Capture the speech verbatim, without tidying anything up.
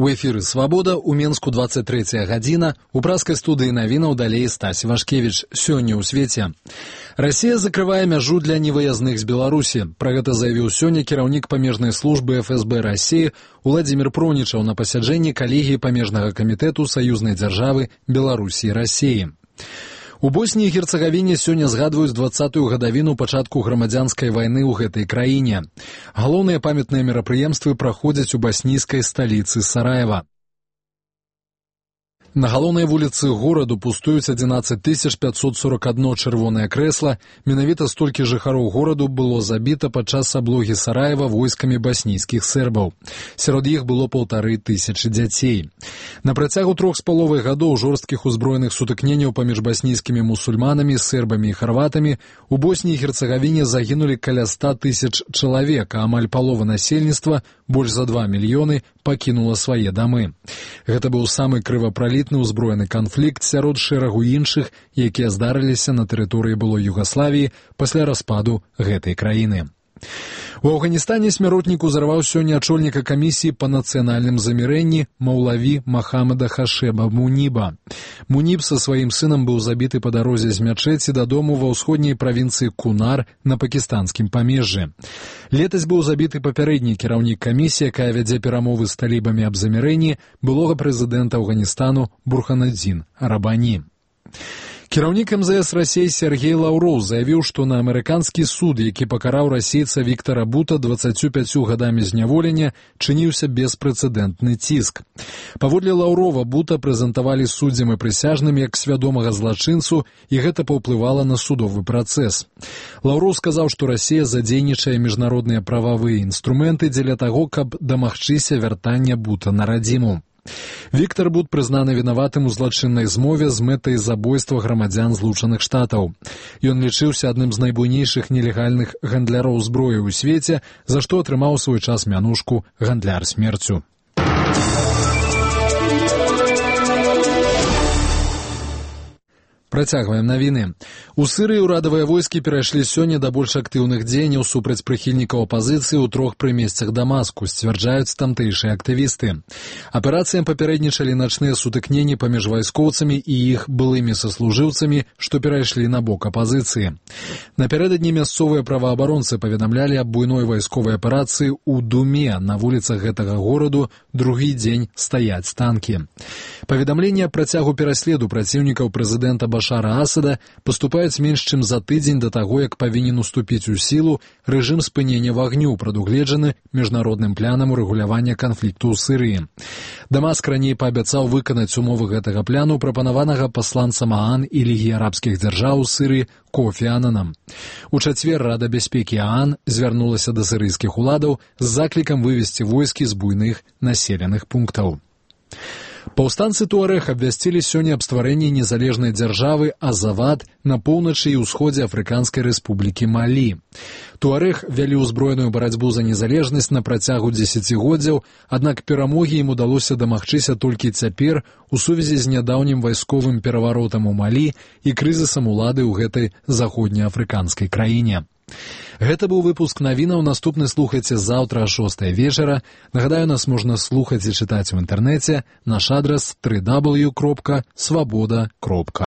У эфіры «Свабода» у Менску двадцать третья гадзіна. У праскай студыі навінаў далей Стась Вашкевіч. Сёння ў свеце. Расія закрывае мяжу для невыязных з Беларусі. Пра гэта заявіў сёння кіраўнік памежнай службы эф эс бэ Расіі Уладзімір Пронічаў на пасяджэнні калегіі памежнага камітэту саюзнай дзяржавы Беларусі і Расіі. У Боснии и Герцеговине сёння згадваюць двадцатую гадавіну пачатку грамадзянскай вайны ў гэтай краіне. Галоўныя памятныя мерапрыемствы праходзяць у баснійскай сталіцы Сараева. На галоўнай вуліцы гораду пустуюць адзінаццаць тысяч пятьсот сорок одно чырвонае крэсла. Менавіта столькі жыхароў гораду было забіта падчас аблогі Сараева войскамі баснійскіх сербаў. Сярод іх было паўтары тысячы дзяцей. На працягу трох з паловай гадоў жорсткіх узброеных сутыкненняў паміж баснійскімі мусульманамі, сербамі і харватамі у Боснии и Герцеговине загінулі каля ста тысяч чалавек, а амаль палова насельніцтва, больш за два мільёны, пакінула свае дамы. Гэта быў самы крывапралітны ўзброены канфлікт сярод шэрагу іншых, якія здарыліся на тэрыторыі былой Югаславіі пасля распаду гэтай краіны. У Афганістане смяротнік узарваў сёння ачольніка камісіі па нацыянальным замірэнні Маўлаві Махамеда Хашеба Муніба. Муніб са сваім сынам быў забіты па дарозе з мячэці дадому ва ўсходняй правінцыі Кунар на пакістанскім памежжы. Летась быў забіты папярэдні кіраўнік камісіі, якая вядзе перамовы з талібамі аб замірэнні былога прэзідэнта Афганістану Бурханадзін Рабані. Кіраўнік эм зэ эс Расіі Сергей Лаўроў заявіў, што на амерыканскі суд, які пакараў расейца Віктара Бута дваццаццю пяццю гадамі зняволення, чыніўся беспрэцэдэнтны ціск. Паводле Лаўрова Бута прэзентавалі суддзям і прысяжным як свядомага злачынцу, і гэта паўплывала на судовы працэс. Лаўроў сказаў, што Расія задзейнічае міжнародныя прававыя інструменты дзеля таго, каб дамагчыся вяртання Бута на радзіму. Віктар Бут прызнаны вінаватым у злачыннай змове з мэтай забойства грамадзян Злучаных Штатаў. Ён лічыўся адным з найбуйнейшых нелегальных гандляроў зброі ў свеце, за што атрымаў свой час мянушку «Гандляр смерцю». Працягваем навіны. У Сырыі ўрадавыя войскі перайшлі сёння да больш актыўных дзеянняў супраць прыхільнікаў апазіцыі ў трох прымесцях Дамаску, сцвярджаюць тамтэйшыя актывісты. Аперацыям папярэднічалі начныя сутыкненні паміж вайскоўцамі і іх былымі саслужыўцамі, што перайшлі на бок апазіцыі. Напярэдадні мясцовыя праваабаронцы паведамлялі аб буйной вайсковай аперацыі ў Думе, на вуліцах гэтага гораду другі дзень стаяць танкі. Паведамленні аб працягу пераследу праціўнікаў прэзідэнта Башара Асада паступаюць менш чым за тыдзень да таго, як павінен уступіць у сілу рэжым спынення вагню, прадугледжаны міжнародным планам урэгулявання канфлікту ў Сырыі. Дамаск раней паабяцаў выканаць умовы гэтага пляну, прапанаванага пасланцам ААН і Лігі арабскіх дзяржаў у Сырыі Кофі Ананам. У чацвер Рада бяспекі ААН звярнулася да сырыйскіх уладаў з заклікам вывесці войскі з буйных населеных пунктаў. Паўстанцы Туарэг абвясцілі сёння аб стварэнні незалежнай дзяржавы Азавад на поўначы і ўсходзе Афрыканскай рэспублікі Малі. Туарэг вялі ўзброеную барацьбу за незалежнасць на працягу дзесяцігоддзяў, аднак перамогі ім удалося дамагчыся толькі цяпер у сувязі з нядаўнім вайсковым пераваротам у Малі і крызісам улады ў гэтай заходнеафрыканскай краіне. Гэта быў выпуск навінаў. Наступны слухайце заўтра о шостай вечара. Нагадаю, нас можна слухаць і чытаць у інтэрнэце. Наш адрас дабл ю дабл ю дабл ю кропка свабода кропка